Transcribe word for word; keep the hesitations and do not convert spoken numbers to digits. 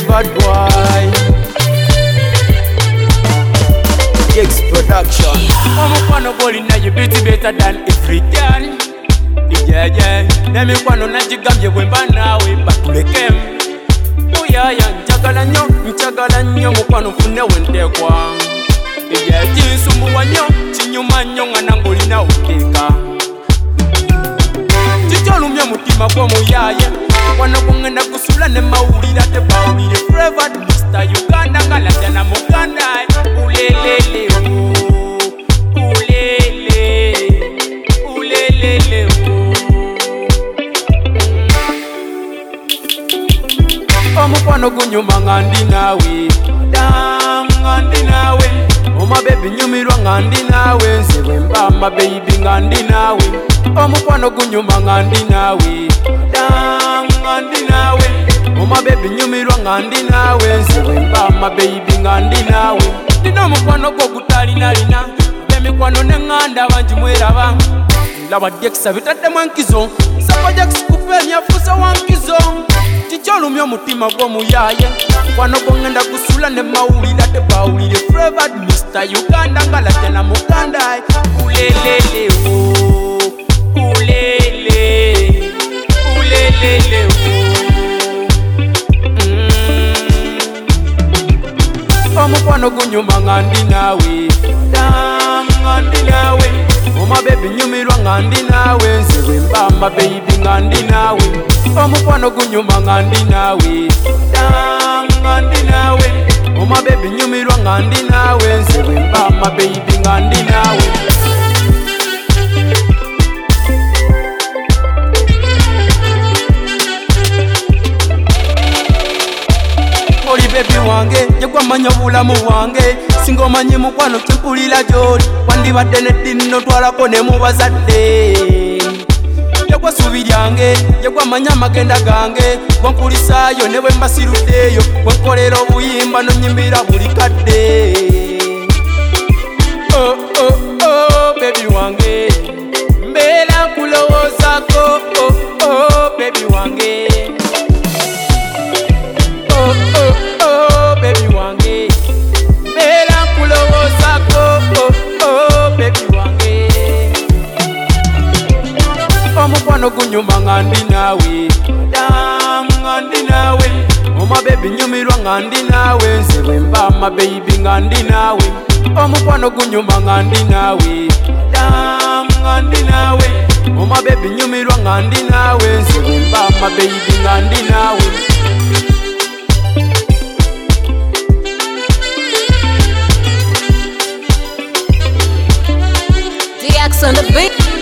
bad boy. X production. Omukwano goli na you beat better than every girl. Yeah yeah. Nemi kwano na jigambye bwemba nawe batuleke. Oyaya njagala nnyo njagala nnyo mukwano fune wentekwa. Yeah kinsumbuwa nnyo kinyuma nnyo nga nangoli na ukeeka. Kikyolumya mutima gw'omuyaaye. Mukwano gwongenda kusula ne mawulira tebawulire. Forever Mister Uganda ngalaja na Muganda. Ulelele oh, ulele, ulelele oh. Omukwano gunyuma nga ndi nawe, dam nga ndi nawe. Oma baby nyumirwa nga ndi nawe, nze bwemba ma baby nga ndi nawe. Omukwano gunyuma nga ndi nawe, dam nga ndi nawe. Oma baby nyumirwa nga ndi nawe, nze bwemba ma baby nga ndi nawe. Dino mukwano gwo gutalina lina bemikwano neŋŋanda bangi mweraba. Laba Dexa bitaddemu enkizo, Sapa Jax kupenya yafuuse wankizo. Kikyolumya omutima gw'omuyaaye. Mukwano gwongenda gusula ne mawulira tebawulire. Forever Mister Uganda ngalaja na Muganda. Ulelele oh, ulele, ulelele oh. Omukwano gunyuma nga ndi nawe, dam nga ndi nawe. Oma baby nyumirwa nga ndi nawe, nze bwemba ma baby nga ndi nawe. Omukwano gunyuma nga ndi nawe, dam nga ndi nawe. Oma baby nyumirwa nga ndi nawe, nze bwemba ma baby nga ndi nawe. Oli baby wange yegwa manya bulamu wange. Singa omanyi mukwano kimpulira gy'oli. Wandibadde neddino twalako ne mu bazadde. Yegwa ssuubi lyange yegwa manya amagenda gange. Wankulisaayo ne bwe mbasiruddeeyo. Wenkolera obuyimba nonnyimbira buli kadde. Oh oh oh baby wange mbeera nkulowoozaako. Oh oh baby wange oh oh oh baby wange mbeera nkulowoozaako. Oh oh baby wange omukwano gunyuma nga ndi nawe, dam nga ndi nawe. Oma baby nyumirwa nga ndi nawe, nze bwemba ma baby nga ndi nawe. Omukwano gunyuma nga ndi nawe, dam nga ndi nawe. Oma baby nyumirwa nga ndi nawe, nze bwemba ma baby nga ndi nawe. D X on the beat.